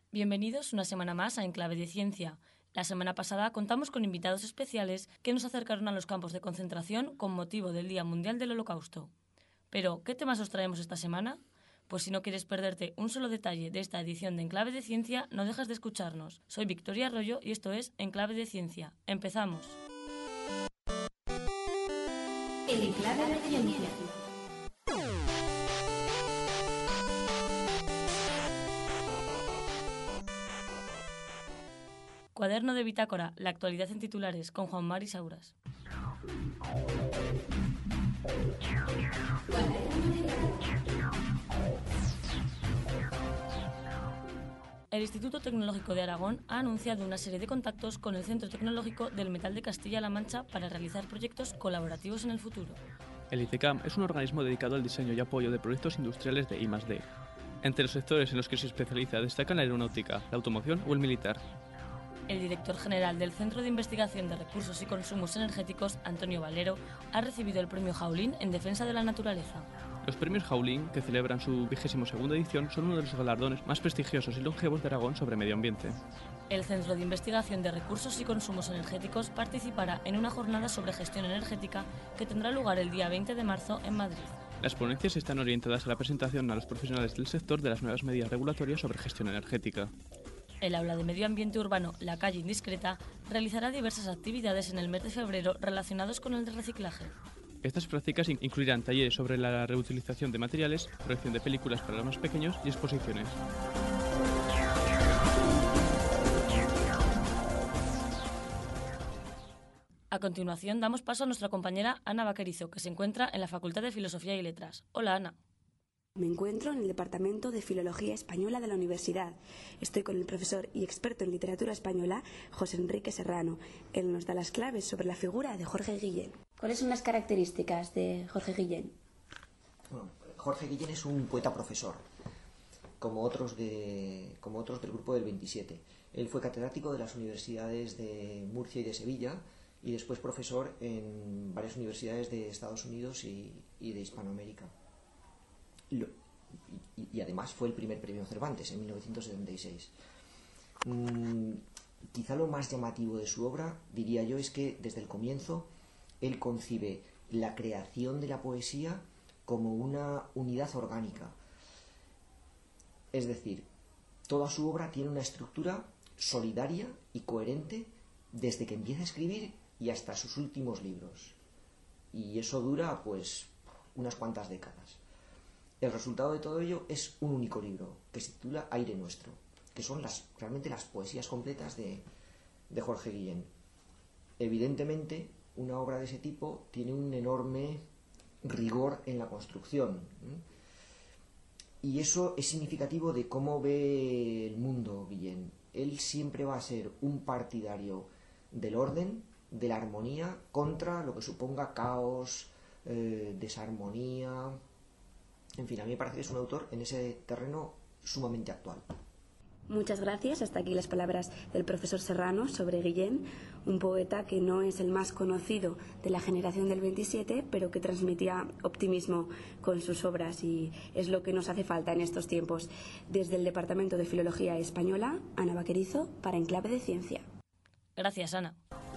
Bienvenidos una semana más a Enclave de Ciencia. La semana pasada contamos con invitados especiales que nos acercaron a los campos de concentración con motivo del Día Mundial del Holocausto. Pero, ¿qué temas os traemos esta semana? Pues si no quieres perderte un solo detalle de esta edición de Enclave de Ciencia, no dejes de escucharnos. Soy Victoria Arroyo y esto es Enclave de Ciencia. ¡Empezamos! Enclave de Ciencia. Cuaderno de bitácora, la actualidad en titulares, con Juan Mari Sauras. El Instituto Tecnológico de Aragón ha anunciado una serie de contactos con el Centro Tecnológico del Metal de Castilla-La Mancha para realizar proyectos colaborativos en el futuro. El ICECAM es un organismo dedicado al diseño y apoyo de proyectos industriales de I+D. Entre los sectores en los que se especializa destacan la aeronáutica, la automoción o el militar. El director general del Centro de Investigación de Recursos y Consumos Energéticos, Antonio Valero, ha recibido el premio Jaulín en defensa de la naturaleza. Los premios Jaulín, que celebran su 22ª edición, son uno de los galardones más prestigiosos y longevos de Aragón sobre medio ambiente. El Centro de Investigación de Recursos y Consumos Energéticos participará en una jornada sobre gestión energética que tendrá lugar el día 20 de marzo en Madrid. Las ponencias están orientadas a la presentación a los profesionales del sector de las nuevas medidas regulatorias sobre gestión energética. El aula de Medio Ambiente Urbano La Calle Indiscreta realizará diversas actividades en el mes de febrero relacionados con el reciclaje. Estas prácticas incluirán talleres sobre la reutilización de materiales, proyección de películas para los más pequeños y exposiciones. A continuación damos paso a nuestra compañera Ana Vaquerizo, que se encuentra en la Facultad de Filosofía y Letras. Hola, Ana. Me encuentro en el Departamento de Filología Española de la Universidad. Estoy con el profesor y experto en literatura española, José Enrique Serrano. Él nos da las claves sobre la figura de Jorge Guillén. ¿Cuáles son las características de Jorge Guillén? Bueno, Jorge Guillén es un poeta-profesor, como otros del grupo del 27. Él fue catedrático de las universidades de Murcia y de Sevilla y después profesor en varias universidades de Estados Unidos y de Hispanoamérica. Y además fue el primer premio Cervantes en 1976. Quizá lo más llamativo de su obra, diría yo, es que desde el comienzo él concibe la creación de la poesía como una unidad orgánica. Es decir, toda su obra tiene una estructura solidaria y coherente desde que empieza a escribir y hasta sus últimos libros. Y eso dura, pues, unas cuantas décadas. El resultado de todo ello es un único libro, que se titula Aire Nuestro, que son realmente las poesías completas de Jorge Guillén. Evidentemente, una obra de ese tipo tiene un enorme rigor en la construcción, y eso es significativo de cómo ve el mundo Guillén. Él siempre va a ser un partidario del orden, de la armonía, contra lo que suponga caos, desarmonía. En fin, a mí me parece que es un autor en ese terreno sumamente actual. Muchas gracias. Hasta aquí las palabras del profesor Serrano sobre Guillén, un poeta que no es el más conocido de la generación del 27, pero que transmitía optimismo con sus obras y es lo que nos hace falta en estos tiempos. Desde el Departamento de Filología Española, Ana Vaquerizo, para Enclave de Ciencia. Gracias, Ana.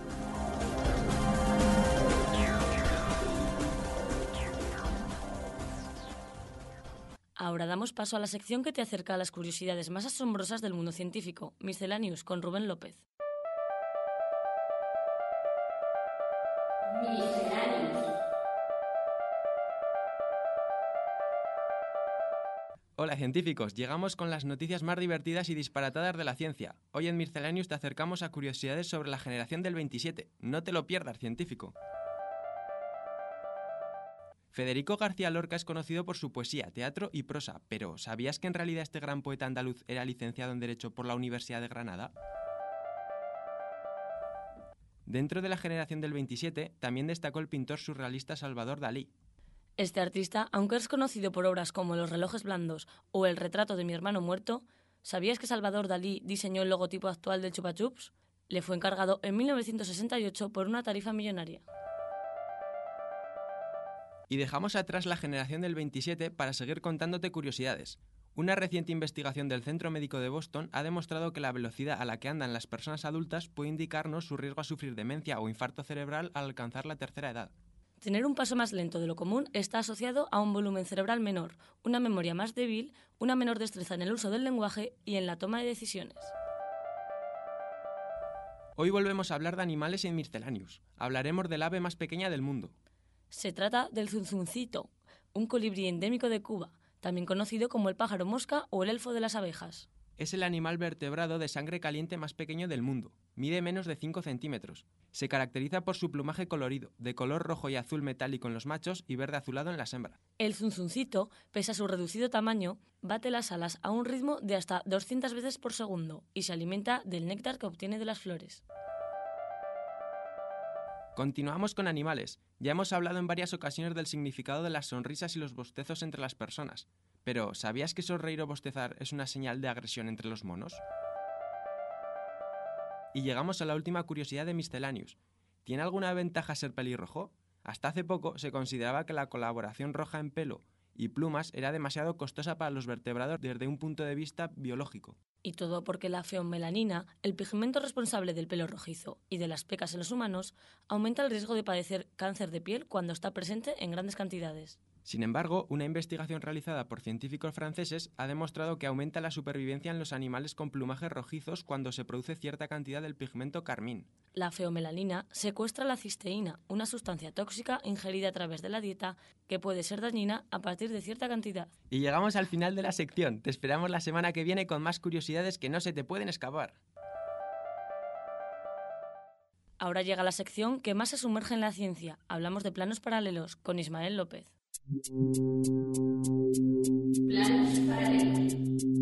Ahora damos paso a la sección que te acerca a las curiosidades más asombrosas del mundo científico, Miscellaneous, con Rubén López. Hola científicos, llegamos con las noticias más divertidas y disparatadas de la ciencia. Hoy en Miscellaneous te acercamos a curiosidades sobre la generación del 27. No te lo pierdas, científico. Federico García Lorca es conocido por su poesía, teatro y prosa, pero ¿sabías que en realidad este gran poeta andaluz era licenciado en Derecho por la Universidad de Granada? Dentro de la generación del 27 también destacó el pintor surrealista Salvador Dalí. Este artista, aunque es conocido por obras como Los relojes blandos o El retrato de mi hermano muerto, ¿sabías que Salvador Dalí diseñó el logotipo actual del Chupa Chups? Le fue encargado en 1968 por una tarifa millonaria. Y dejamos atrás la generación del 27 para seguir contándote curiosidades. Una reciente investigación del Centro Médico de Boston ha demostrado que la velocidad a la que andan las personas adultas puede indicarnos su riesgo a sufrir demencia o infarto cerebral al alcanzar la tercera edad. Tener un paso más lento de lo común está asociado a un volumen cerebral menor, una memoria más débil, una menor destreza en el uso del lenguaje y en la toma de decisiones. Hoy volvemos a hablar de animales en Miscellaneous. Hablaremos del ave más pequeña del mundo. Se trata del zunzuncito, un colibrí endémico de Cuba, también conocido como el pájaro mosca o el elfo de las abejas. Es el animal vertebrado de sangre caliente más pequeño del mundo. Mide menos de 5 centímetros. Se caracteriza por su plumaje colorido, de color rojo y azul metálico en los machos y verde azulado en las hembras. El zunzuncito, pese a su reducido tamaño, bate las alas a un ritmo de hasta 200 veces por segundo y se alimenta del néctar que obtiene de las flores. Continuamos con animales. Ya hemos hablado en varias ocasiones del significado de las sonrisas y los bostezos entre las personas. Pero, ¿sabías que sonreír o bostezar es una señal de agresión entre los monos? Y llegamos a la última curiosidad de Miscellaneous. ¿Tiene alguna ventaja ser pelirrojo? Hasta hace poco se consideraba que la coloración roja en pelo y plumas era demasiado costosa para los vertebrados desde un punto de vista biológico. Y todo porque la feomelanina, el pigmento responsable del pelo rojizo y de las pecas en los humanos, aumenta el riesgo de padecer cáncer de piel cuando está presente en grandes cantidades. Sin embargo, una investigación realizada por científicos franceses ha demostrado que aumenta la supervivencia en los animales con plumajes rojizos cuando se produce cierta cantidad del pigmento carmín. La feomelanina secuestra la cisteína, una sustancia tóxica ingerida a través de la dieta que puede ser dañina a partir de cierta cantidad. Y llegamos al final de la sección. Te esperamos la semana que viene con más curiosidades que no se te pueden escapar. Ahora llega la sección que más se sumerge en la ciencia. Hablamos de planos paralelos con Ismael López. Planos paralelos.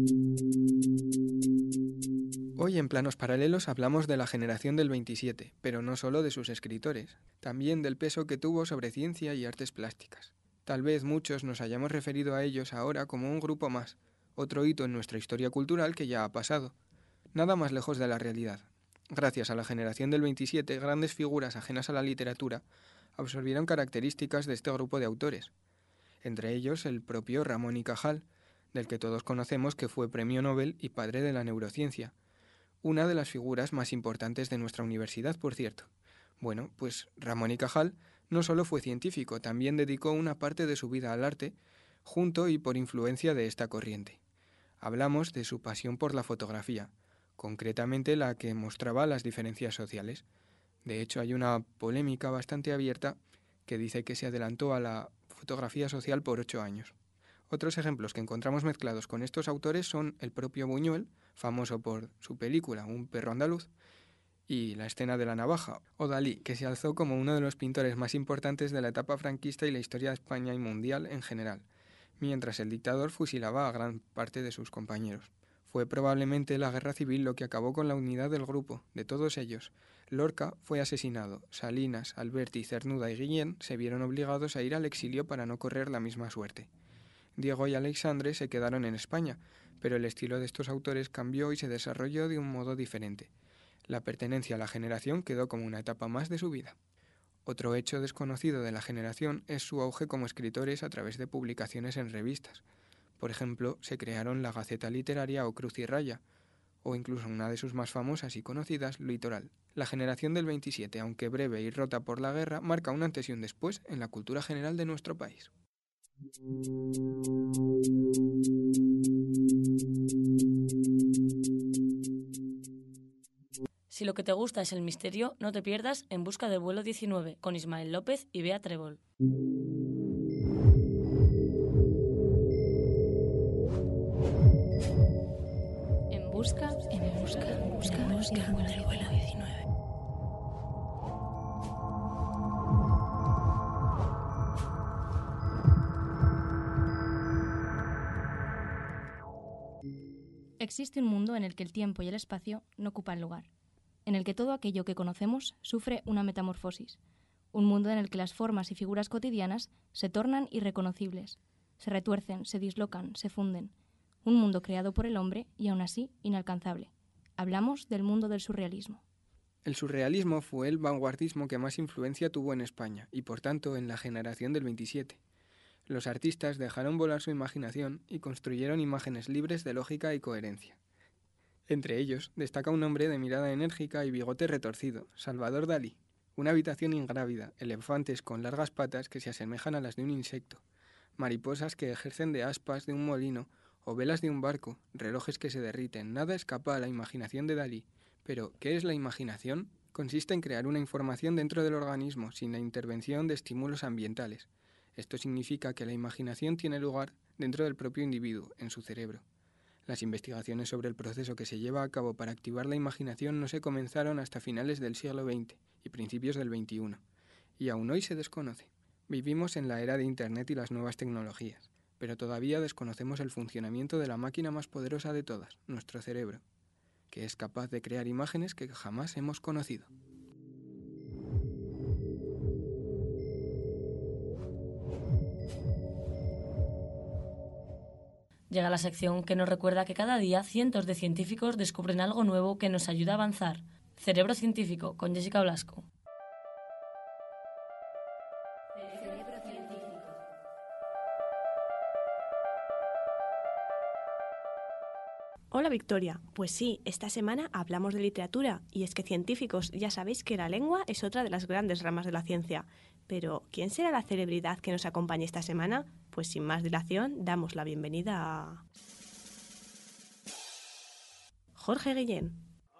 Hoy en Planos Paralelos hablamos de la generación del 27, pero no solo de sus escritores, también del peso que tuvo sobre ciencia y artes plásticas. Tal vez muchos nos hayamos referido a ellos ahora como un grupo más, otro hito en nuestra historia cultural que ya ha pasado. Nada más lejos de la realidad. Gracias a la generación del 27, grandes figuras ajenas a la literatura absorbieron características de este grupo de autores. Entre ellos el propio Ramón y Cajal, del que todos conocemos que fue premio Nobel y padre de la neurociencia. Una de las figuras más importantes de nuestra universidad, por cierto. Bueno, pues Ramón y Cajal no solo fue científico, también dedicó una parte de su vida al arte, junto y por influencia de esta corriente. Hablamos de su pasión por la fotografía, concretamente la que mostraba las diferencias sociales. De hecho, hay una polémica bastante abierta que dice que se adelantó a la fotografía social por 8 años. Otros ejemplos que encontramos mezclados con estos autores son el propio Buñuel, famoso por su película Un perro andaluz, y La escena de la navaja, o Dalí, que se alzó como uno de los pintores más importantes de la etapa franquista y la historia de España y mundial en general, mientras el dictador fusilaba a gran parte de sus compañeros. Fue probablemente la guerra civil lo que acabó con la unidad del grupo, de todos ellos. Lorca fue asesinado, Salinas, Alberti, Cernuda y Guillén se vieron obligados a ir al exilio para no correr la misma suerte. Diego y Aleixandre se quedaron en España, pero el estilo de estos autores cambió y se desarrolló de un modo diferente. La pertenencia a la generación quedó como una etapa más de su vida. Otro hecho desconocido de la generación es su auge como escritores a través de publicaciones en revistas. Por ejemplo, se crearon la Gaceta Literaria o Cruz y Raya, o incluso una de sus más famosas y conocidas, Litoral. La generación del 27, aunque breve y rota por la guerra, marca un antes y un después en la cultura general de nuestro país. Si lo que te gusta es el misterio, no te pierdas En busca del vuelo 19 con Ismael López y Bea Trébol. En busca del vuelo 19. Existe un mundo en el que el tiempo y el espacio no ocupan lugar, en el que todo aquello que conocemos sufre una metamorfosis, un mundo en el que las formas y figuras cotidianas se tornan irreconocibles, se retuercen, se dislocan, se funden, un mundo creado por el hombre y aún así inalcanzable. Hablamos del mundo del surrealismo. El surrealismo fue el vanguardismo que más influencia tuvo en España y por tanto en la generación del 27. Los artistas dejaron volar su imaginación y construyeron imágenes libres de lógica y coherencia. Entre ellos destaca un hombre de mirada enérgica y bigote retorcido, Salvador Dalí. Una habitación ingrávida, elefantes con largas patas que se asemejan a las de un insecto, mariposas que ejercen de aspas de un molino o velas de un barco, relojes que se derriten. Nada escapa a la imaginación de Dalí. Pero, ¿qué es la imaginación? Consiste en crear una información dentro del organismo sin la intervención de estímulos ambientales. Esto significa que la imaginación tiene lugar dentro del propio individuo, en su cerebro. Las investigaciones sobre el proceso que se lleva a cabo para activar la imaginación no se comenzaron hasta finales del siglo XX y principios del XXI, y aún hoy se desconoce. Vivimos en la era de Internet y las nuevas tecnologías, pero todavía desconocemos el funcionamiento de la máquina más poderosa de todas, nuestro cerebro, que es capaz de crear imágenes que jamás hemos conocido. Llega la sección que nos recuerda que cada día cientos de científicos descubren algo nuevo que nos ayuda a avanzar. Cerebro Científico, con Jessica Blasco. Cerebro científico. Hola Victoria, pues sí, esta semana hablamos de literatura y es que científicos ya sabéis que la lengua es otra de las grandes ramas de la ciencia. Pero, ¿quién será la celebridad que nos acompañe esta semana? Pues sin más dilación, damos la bienvenida a... Jorge Guillén.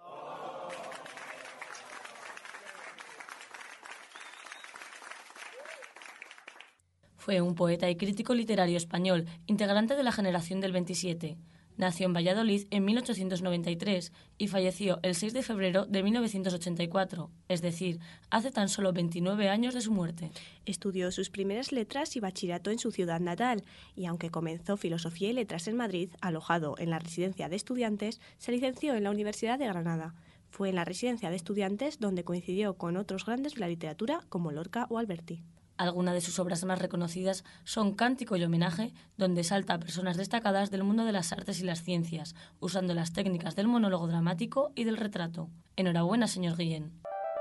Fue un poeta y crítico literario español, integrante de la generación del 27. Nació en Valladolid en 1893 y falleció el 6 de febrero de 1984, es decir, hace tan solo 29 años de su muerte. Estudió sus primeras letras y bachillerato en su ciudad natal y aunque comenzó filosofía y letras en Madrid, alojado en la residencia de estudiantes, se licenció en la Universidad de Granada. Fue en la residencia de estudiantes donde coincidió con otros grandes de la literatura como Lorca o Alberti. Algunas de sus obras más reconocidas son Cántico y Homenaje, donde salta a personas destacadas del mundo de las artes y las ciencias, usando las técnicas del monólogo dramático y del retrato. Enhorabuena, señor Guillén.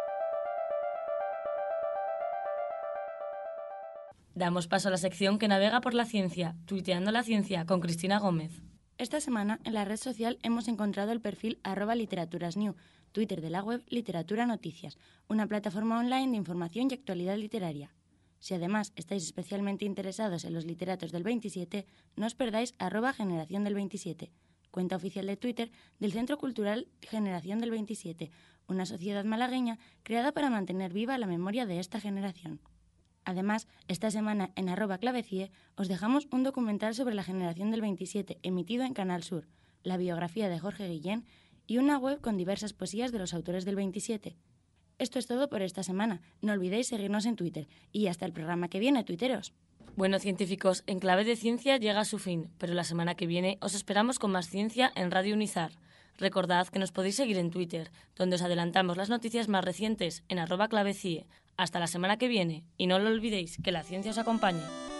Damos paso a la sección que navega por la ciencia, Tuiteando la Ciencia, con Cristina Gómez. Esta semana en la red social hemos encontrado el perfil @literaturasnew, Twitter de la web Literatura Noticias, una plataforma online de información y actualidad literaria. Si además estáis especialmente interesados en los literatos del 27, no os perdáis @generación del 27, cuenta oficial de Twitter del Centro Cultural Generación del 27, una sociedad malagueña creada para mantener viva la memoria de esta generación. Además, esta semana en @clavecie os dejamos un documental sobre la generación del 27 emitido en Canal Sur, la biografía de Jorge Guillén y una web con diversas poesías de los autores del 27. Esto es todo por esta semana. No olvidéis seguirnos en Twitter. Y hasta el programa que viene, tuiteros. Bueno, científicos, En Clave de Ciencia llega a su fin, pero la semana que viene os esperamos con más ciencia en Radio Unizar. Recordad que nos podéis seguir en Twitter, donde os adelantamos las noticias más recientes en @clavecie. Hasta la semana que viene, y no lo olvidéis, que la ciencia os acompañe.